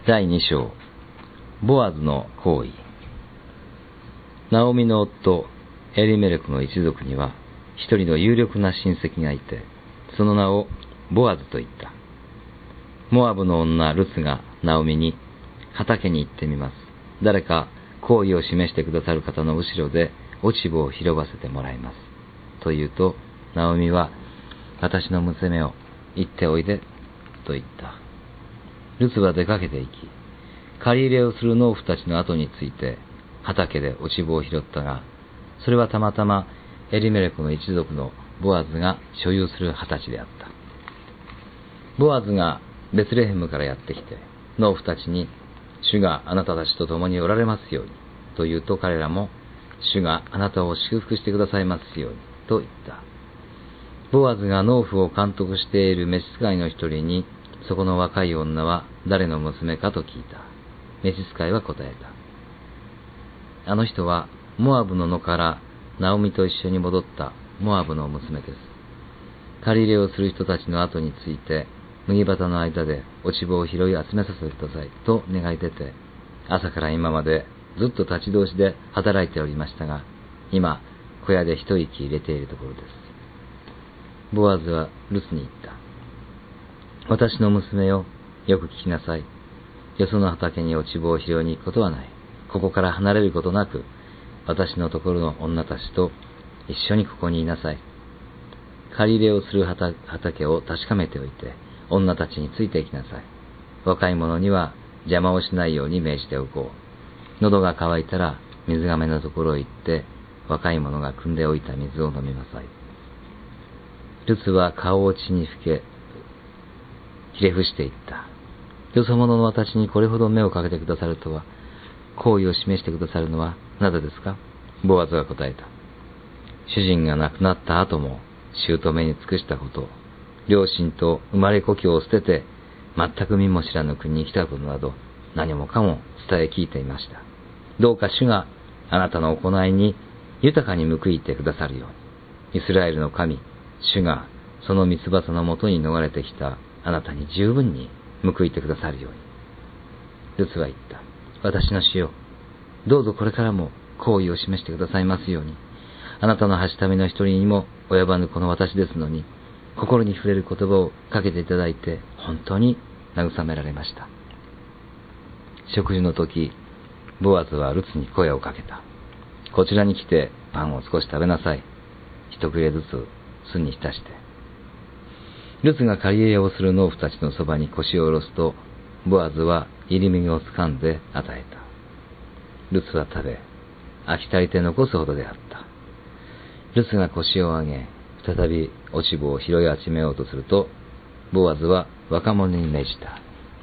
第2章、ボアズの行為。ナオミの夫、エリメレクの一族には、一人の有力な親戚がいて、その名をボアズと言った。モアブの女ルツがナオミに、畑に行ってみます。誰か好意を示してくださる方の後ろで落ち葉を拾わせてもらいます。と言うと、ナオミは、私の娘を行っておいで、と言った。ルツは出かけて行き、借り入れをする農夫たちの後について、畑で落ち葉を拾ったが、それはたまたまエリメレクの一族のボアズが所有する畑であった。ボアズがベツレヘムからやってきて、農夫たちに、主があなたたちと共におられますように、と言うと彼らも、主があなたを祝福してくださいますように、と言った。ボアズが農夫を監督している召使いの一人に、そこの若い女は誰の娘かと聞いた。召使いは答えた。あの人はモアブの野からナオミと一緒に戻ったモアブの娘です。借り入れをする人たちの後について、麦畑の間で落ち葉を拾い集めさせてくださいと願い出て、朝から今までずっと立ち通しで働いておりましたが、今小屋で一息入れているところです。ボアズはルツに言った。私の娘よ、よく聞きなさい。よその畑に落ち葉を拾いに行くことはない。ここから離れることなく、私のところの女たちと一緒にここにいなさい。借り入れをする畑を確かめておいて、女たちについていきなさい。若い者には邪魔をしないように命じておこう。喉が渇いたら水がめのところへ行って、若い者が汲んでおいた水を飲みなさい。ルツは顔を血にふけ、ひれ伏していった。よそ者の私にこれほど目をかけてくださるとは、好意を示してくださるのはなぜですか？ボアズが答えた。主人が亡くなった後も、姑に尽くしたこと、両親と生まれ故郷を捨てて、全く身も知らぬ国に来たことなど、何もかも伝え聞いていました。どうか主があなたの行いに豊かに報いてくださるように、イスラエルの神、主がその三翼のもとに逃れてきたあなたに十分に報いてくださるように。ルツは言った。私の主よ、どうぞこれからも好意を示してくださいますように。あなたのはしための一人にも及ばぬこの私ですのに、心に触れる言葉をかけていただいて、本当に慰められました。食事の時、ボアズはルツに声をかけた。こちらに来てパンを少し食べなさい。一切れずつ酢に浸して。ルツが借り入れをする農夫たちのそばに腰を下ろすと、ボアズは入り麦をつかんで与えた。ルツは食べ、飽き足りて残すほどであった。ルツが腰を上げ、再び落ち葉を拾い集めようとすると、ボアズは若者に命じた。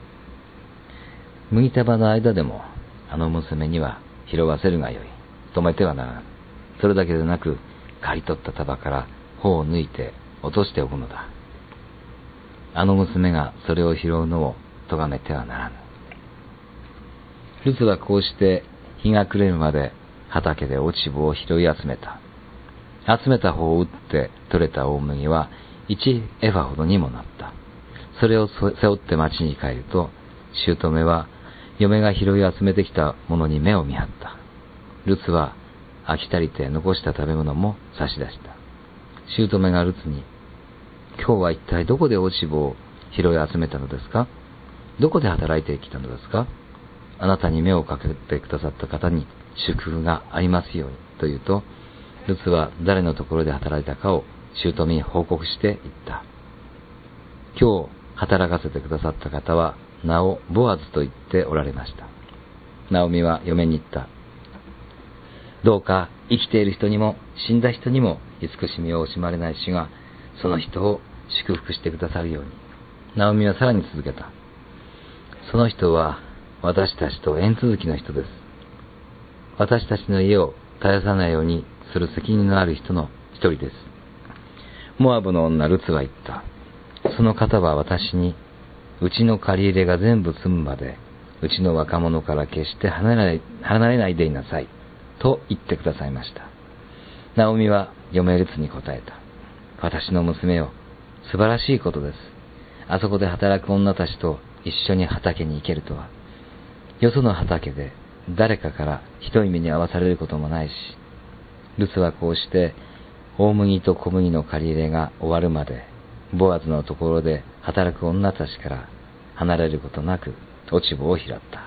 麦束の間でも、あの娘には拾わせるがよい。止めてはならん。それだけでなく、刈り取った束から穂を抜いて落としておくのだ。あの娘がそれを拾うのを咎めてはならぬ。ルツはこうして日が暮れるまで畑で落ち葉を拾い集めた。集めた方を打って取れた大麦は1エファほどにもなった。それを背負って町に帰ると、姑は嫁が拾い集めてきたものに目を見張った。ルツは飽き足りて残した食べ物も差し出した。姑がルツに、今日は一体どこで落ち葉を拾い集めたのですか？どこで働いてきたのですか？あなたに目をかけてくださった方に祝福がありますように、と言うと、ルツは誰のところで働いたかを姑に報告して言った。今日働かせてくださった方は名をボアズと言っておられました。ナオミは嫁に言った。どうか生きている人にも死んだ人にも慈しみを惜しまれない主がその人を祝福してくださるように。ナオミはさらに続けた。その人は私たちと縁続きの人です。私たちの家を絶やさないようにする責任のある人の一人です。モアブの女ルツは言った。その方は私に、うちの借り入れが全部済むまで、うちの若者から決して離れないでいなさい、と言ってくださいました。ナオミは嫁ルツに答えた。私の娘よ、素晴らしいことです。あそこで働く女たちと一緒に畑に行けるとは、 よその畑で誰かからひどい目に遭わされることもないし、ルツはこうして大麦と小麦の借り入れが終わるまで、ボアズのところで働く女たちから離れることなく落ち穂を拾った。